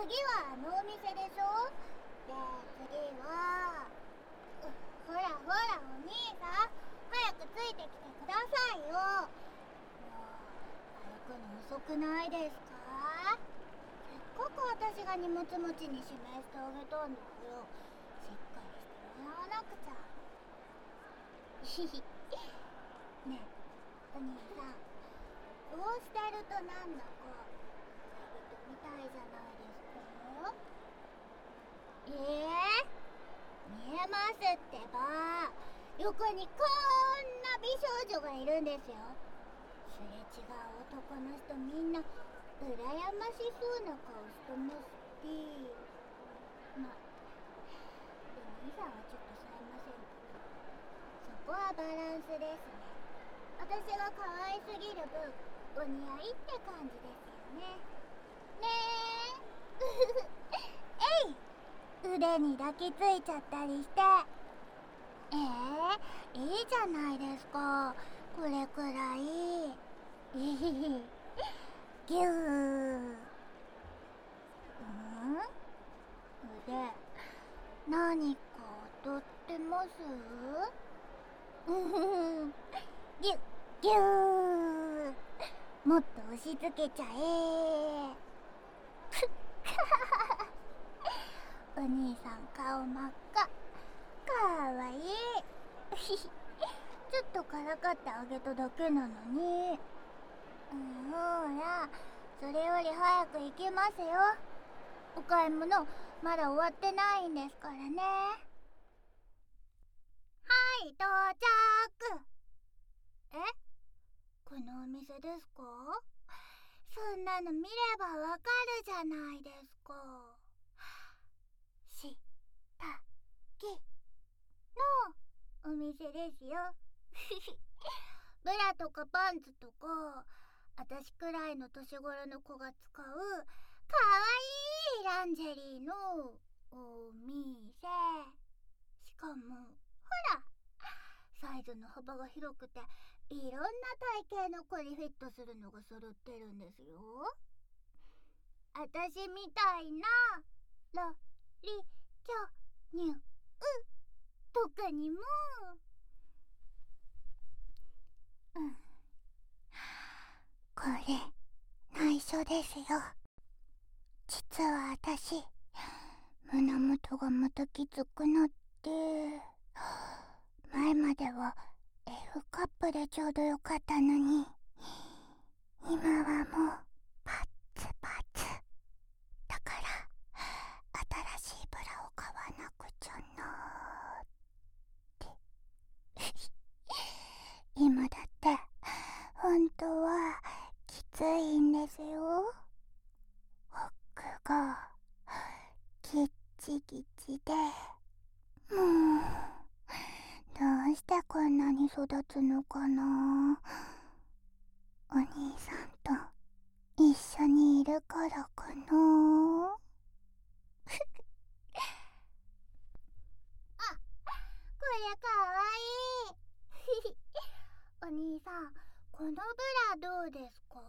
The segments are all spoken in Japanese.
次はあのお店でしょ。で、次はほらほらお兄さん、早くついてきてくださいよ。もう歩くの遅くないですか？せっかく私が荷物持ちに指名してあげたんだよ。しっかりしてもらわなくちゃ。ひひねえお兄さん、こうしてるとなんだか恋人みたいじゃないですか？見えますってば。横にこんな美少女がいるんですよ。すれ違う男の人みんな羨ましそうな顔してますって。まあお兄さんはちょっとさえませんけど、そこはバランスですね。私が可愛すぎる分お似合いって感じですよね。ねええい、腕に抱きついちゃったりして。いいじゃないですか、これくらい。ぎゅー。腕、何か踊ってます？ぎゅっぎゅー。もっと押し付けちゃえ。お兄さん顔真っ赤、かわいい。ちょっとからかってあげただけなのに。ほら、それより早く行きますよ。お買い物まだ終わってないんですからね。はい、到着。このお店ですか？そんなの見ればわかるじゃないですか。したきのお店ですよ。ブラとかパンツとか、私くらいの年頃の子が使うかわいいランジェリーのお店。しかもほら、サイズの幅が広くていろんな体型の子にフィットするのが揃ってるんですよ。私みたいなロリ巨乳とかにも。これ内緒ですよ。実は私、胸元がまたきつくなって、前までは F カップでちょうどよかったのに、今はもうパッツパツだから、新しいブラを買わなくちゃなーって。今だって本当はきついんですよ。奥がギッチギチで、もうどうしてこんなに育つのかな。お兄さんと一緒にいるからかな。あ、これかわいい。お兄さん、このブラどうですか？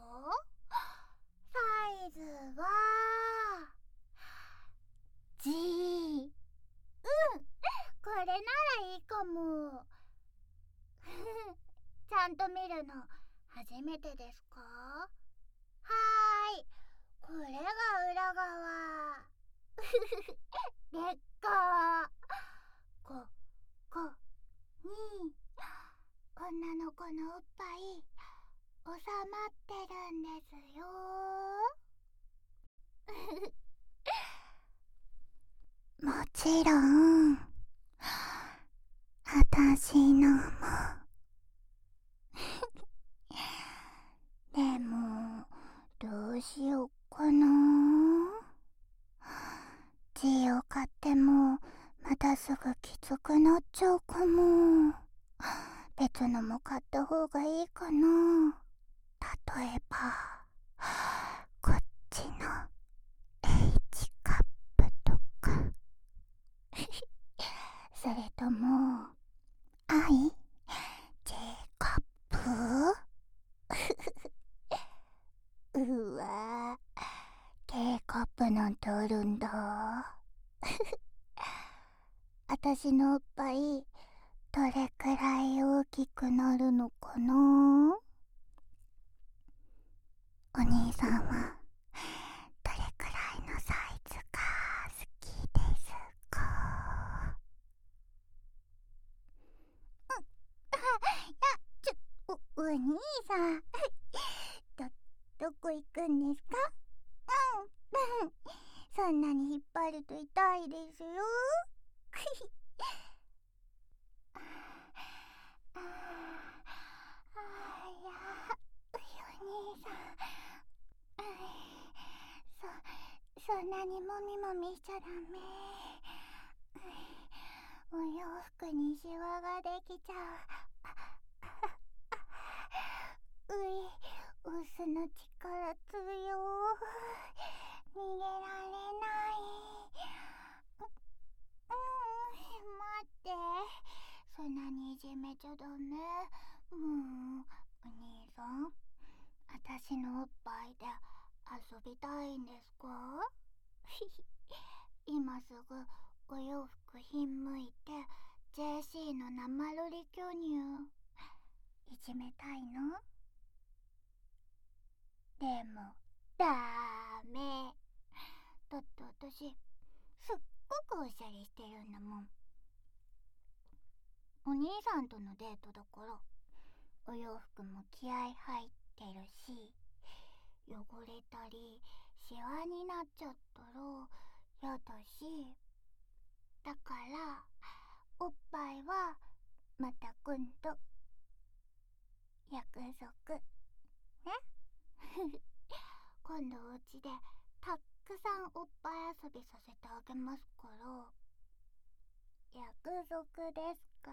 サイズはG。これならいいかも。ちゃんと見るの初めてですか？はーい、これが裏側。でっかー。こに女の子のおっぱい収まってるんですよ。もちろん私のも。でもどうしよっかな。Gを買ってもまたすぐきつくなっちゃうかも。別のも買った方がいいかな。例えばこっちの H カップとか。それともJ カップ。うわ、K カッププなんてあるんだ。あたしのおっぱいどれくらい大きくなるのかな。お兄さんはどれくらいのサイズが好きですか？いや、お兄さん、どこ行くんですか？うん、そんなに引っ張ると痛いですよ。ああ、いや、お兄さん、そんなにもみもみしちゃダメ。お洋服にシワができちゃう。オスの力強逃げられない。待って、そんなにいじめちゃダメ。もう、お兄さん、あたしのおっぱいで遊びたいんですか？今すぐお洋服ひんむいて JC の生ロリ巨乳いじめたいの？でもダメ。だって私すっごくおしゃれしてるんだもん。お兄さんとのデートだからお洋服も気合い入ってるし、汚れたりシワになっちゃったらやだし、だからおっぱいはまた今度約束ね。今度お家でたくさんおっぱい遊びさせてあげますから。約束ですから。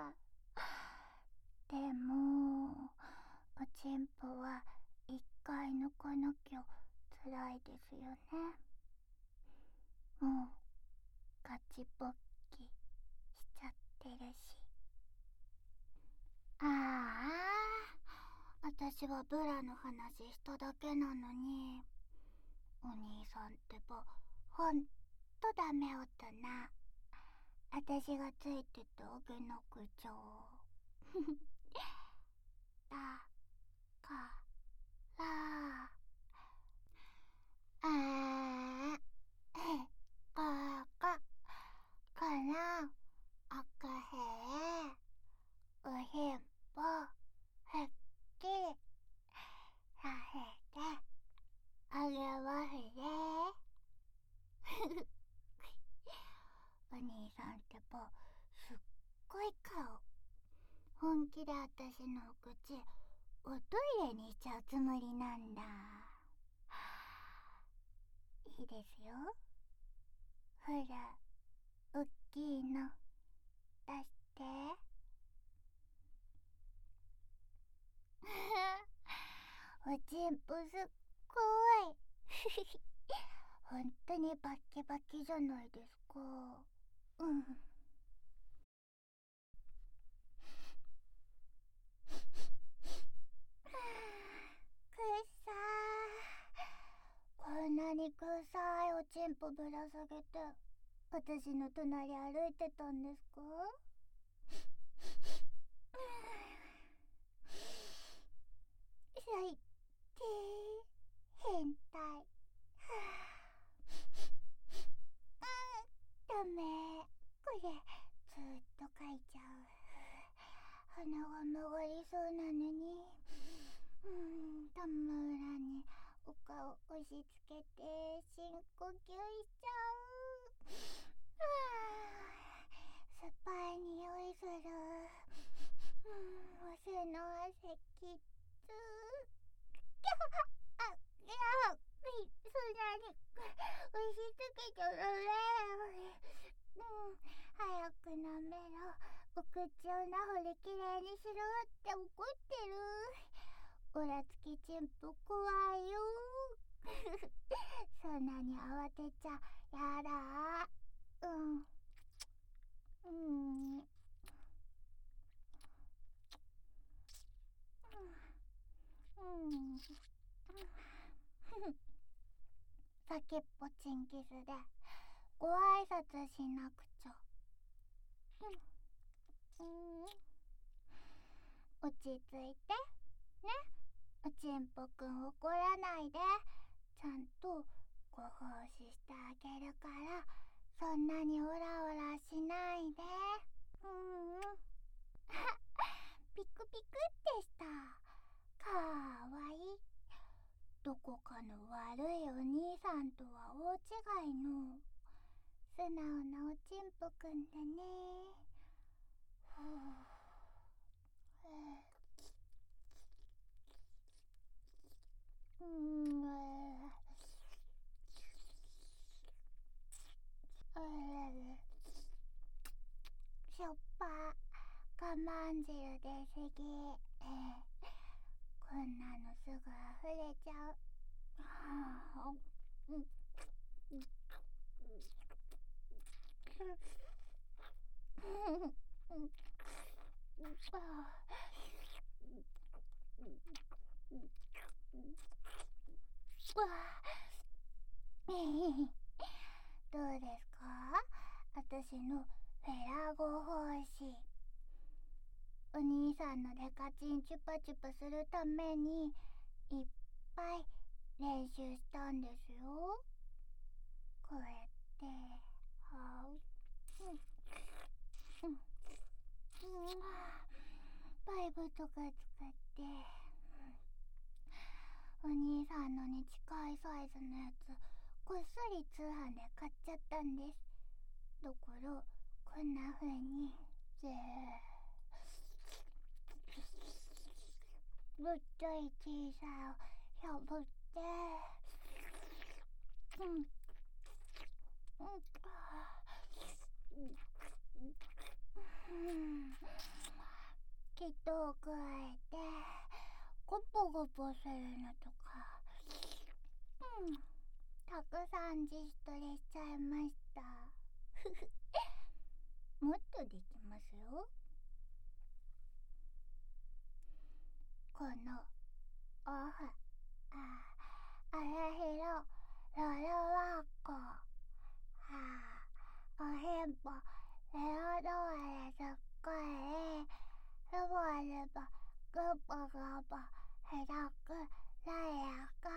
でもおちんぽは一回抜かなきゃ辛いですよね。もうガチポッキしちゃってるし。ああ、私はブラの話しただけなのに、お兄さんってばほんとダメ大人。私がついててあげなくちゃ。だからあーかから赤へおへんぽふっきりさせてあげますね。お兄さんってばすっごい顔。本気で私のお口おトイレにしちゃうつもりなんだ。いいですよ。ほら、おっきいの出して。おちんぽすっごい。ほんとにバッキバキじゃないですか。うん。くっさー。こんなにくさいおちんぽぶら下げて私の隣歩いてたんですか？最低変態。ダメ、これずっと書いちゃう。鼻が曲がりそうなのに田村にお顔押し付けて深呼吸しちゃう。酸っぱい匂いする。おせの汗きっつ。いや、そんなに押し付けちゃダメ。早く舐めろ。お口をなほりきれいにしろって怒ってる。オラつきちんぽ怖いよ。そんなに慌てちゃやだ。うん。うん。 先っぽチンキスでご挨拶しなくちゃ。落ち着いてね。おちんぽくん怒らないで。ちゃんとご奉仕してあげるから、そんなにオラオラしないで。ピクピクってした。かわいい。どこかの悪いお兄さんとは大違いの素直なおちんぽくんでね。しょっぱ我慢汁出すぎ。こんなのすぐ溢れちゃう。どうですか、私のフェラゴ奉仕。お兄さんのデカチンチュパチュパするためにいっぱい練習したんですよ。こうやってパイプとか使ってお兄さんのに近いサイズのやつこっそり通販で買っちゃったんです。だからこんな風にぶっとい小さいをしゃぶってきっと加えてゴポゴポするのとか、たくさん自主トレしちゃいました。もっとできますよ。このオフあらひろロロワッコおへんぽレオドアレすっごいルボルボグボグボヘドクラヤカ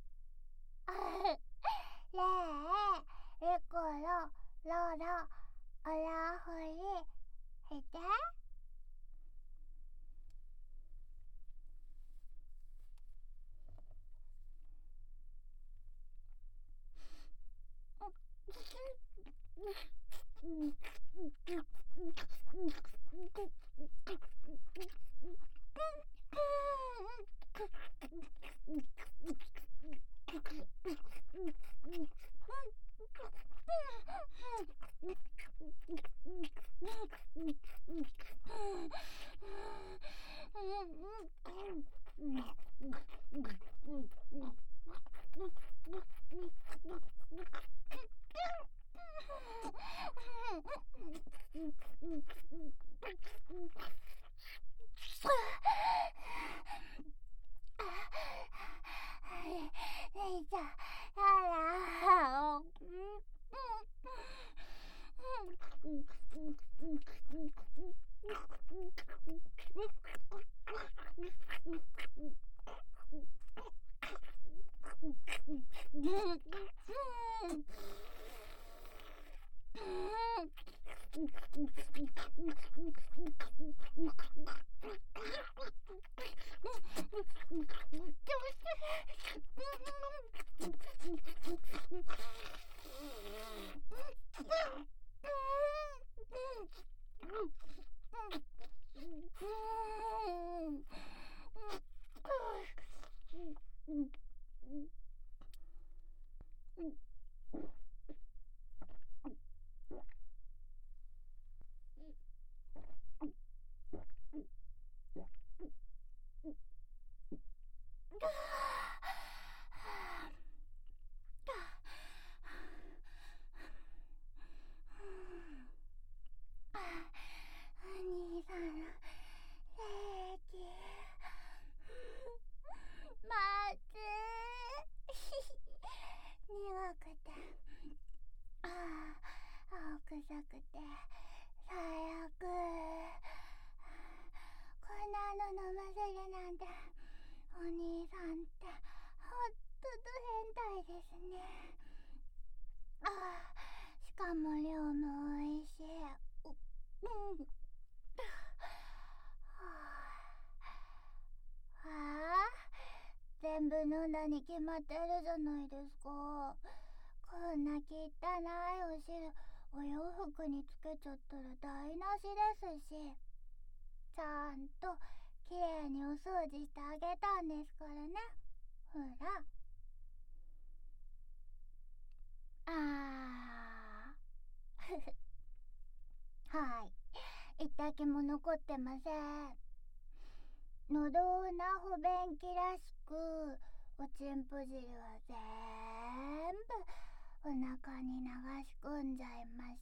レリコロロロオラフリヘテ姉ちゃんやだくて、青臭くて最悪。こんなの飲ませるなんて、お兄さんってほんと変態ですね。しかも量も美味しい。全部飲んだに決まってるじゃないですか。こんな汚いお汁お洋服につけちゃったら台無しですし、ちゃんときれいにお掃除してあげたんですからね。ほら。はい、一滴も残ってません。のどうな不便気らしく、おちんぽ汁は全部お腹に流し込んじゃいました。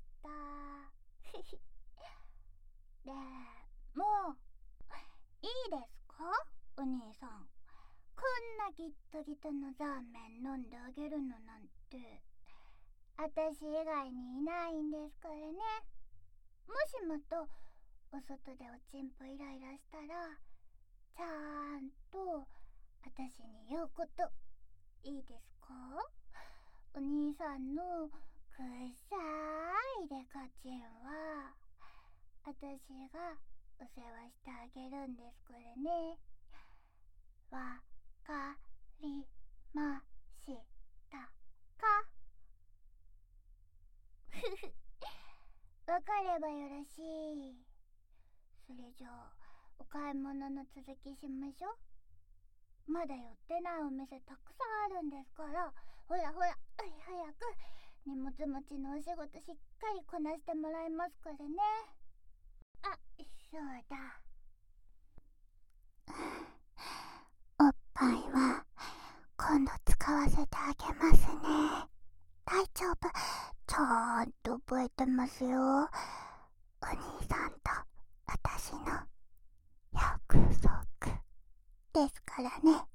でもいいですか、お兄さん。こんなギットギトのザーメン飲んであげるのなんて私以外にいないんですからね。もしもとお外でおちんぽイライラしたら、ちゃんと私に言うこと、いいですか？お兄さんのくさいデカチンは私がお世話してあげるんですからね。わかりましたか？わかればよろしい。それじゃあお買い物の続きしましょ。まだ寄ってないお店たくさんあるんですから、ほらほら、早く荷物持ちのお仕事しっかりこなしてもらいますからね。そうだ。おっぱいは今度使わせてあげますね。大丈夫、ちゃんと覚えてますよ。お兄さんと私の約束ですからね。